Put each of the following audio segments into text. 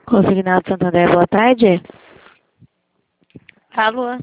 Consignado Santander, boa tarde. Alô?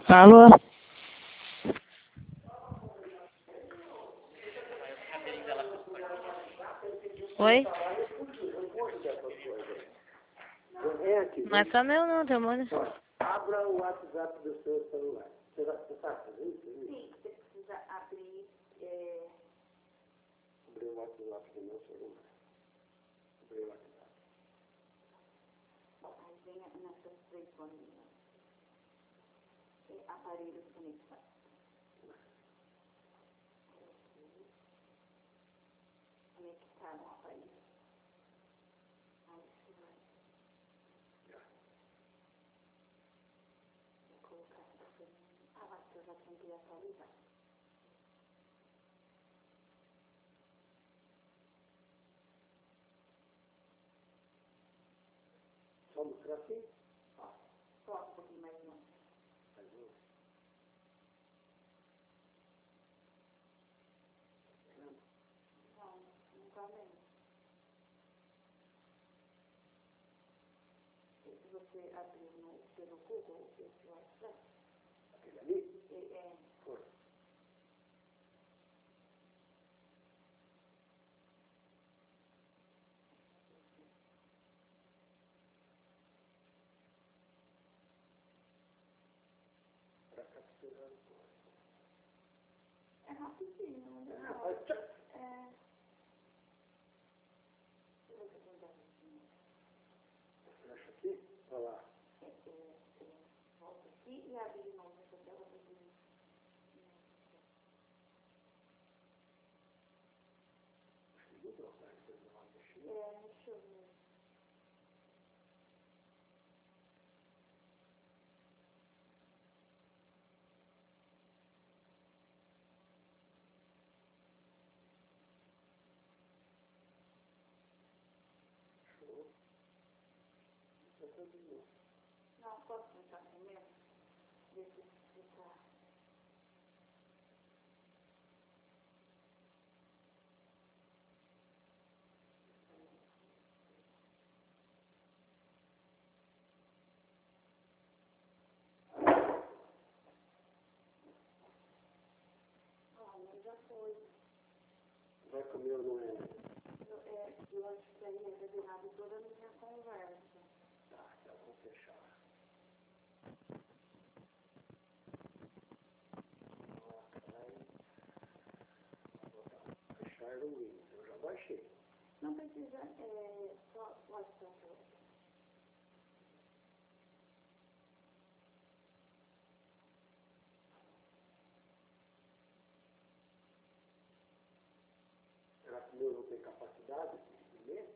Alô? Oi? Não é só meu não, teu mano. Abra o WhatsApp do seu celular. Você sabe fazer isso? Sim, você precisa abrir, Abrir o WhatsApp do meu celular. Abrir o WhatsApp. aí vem nessas três bolinhas, aparelhos conectados. Conectar um aparelho. Aí você vai colocar essa folhinha. Ah, lá, você já tem que atualizar. Só mostrar assim? Só um pouquinho mais longe. Mais um. Não tá vendo. Se você abrir pelo Google, esse WhatsApp, Aquele ali? Foi. Para capturar o código. é rapidinho, né? Faz tchac. Se você tentar assim, Fecha aqui. Olha lá. volta aqui e abre de novo essa tela para você. Acho que mudou, né? Depois de uma mexida. Deixa eu ver. Show. Isso é tudo de novo. Não, posso tentar primeiro? Ver se tá. Mas já foi. Vai comer ou não é? Eu acho que aí é revelado toda a minha conversa. Tá, então vamos fechar. Fechar o Windows. Eu já baixei. Não precisa, só WhatsApp. Será que o meu não tem capacidade de ler?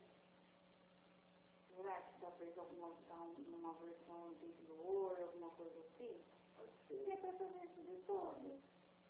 Será que talvez uma versão anterior, alguma coisa assim? Pode E ser. é para fazer isso de todos.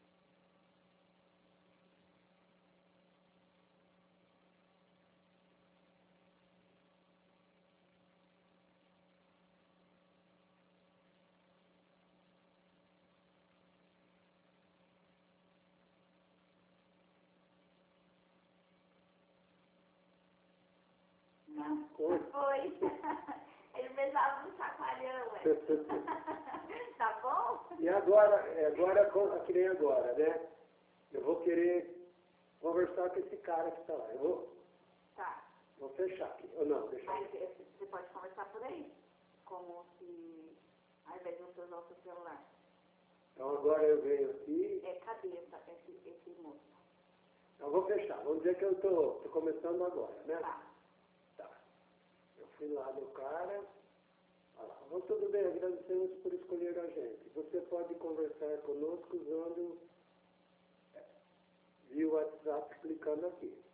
Não, foi. Ele beijava no chacoalhão, Tá bom? E agora, que nem agora, né? Eu vou querer conversar com esse cara que está lá. Eu Tá. vou fechar aqui. Ou não, deixa Aí eu. você pode conversar por aí. Como se, ao invés de você usar o seu celular. Então agora eu venho aqui. Cadê esse moço? Eu vou fechar. Vamos dizer que eu tô começando agora, né? Tá. Tá. Eu fui lá no cara. Olha lá. Vamos, tudo bem, agradecemos por escolher a gente. Você pode conversar conosco usando via WhatsApp clicando aqui.